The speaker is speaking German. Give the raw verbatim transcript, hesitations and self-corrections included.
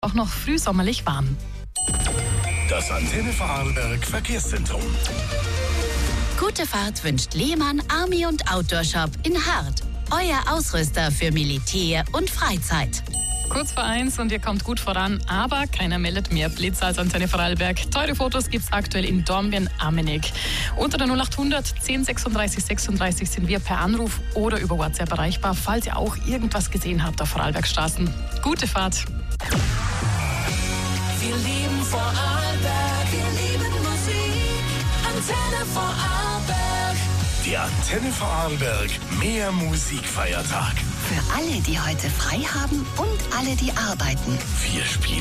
Auch noch frühsommerlich warm. Das Antenne Vorarlberg Verkehrszentrum. Gute Fahrt wünscht Lehmann Army und Outdoor Shop in Hart. Euer Ausrüster für Militär und Freizeit. Kurz vor eins und ihr kommt gut voran, aber keiner meldet mehr Blitz als Antenne Vorarlberg. Teure Fotos gibt's aktuell in Dornbirn, Ammeneck. Unter der null achthundert zehn sechsunddreißig sechsunddreißig sind wir per Anruf oder über WhatsApp erreichbar, falls ihr auch irgendwas gesehen habt auf Vorarlbergstraßen. Gute Fahrt! Wir lieben Vorarlberg, wir lieben Musik, Antenne Vorarlberg. Der Antenne Vorarlberg Mehr Musikfeiertag. Für alle, die heute frei haben und alle, die arbeiten. Wir spielen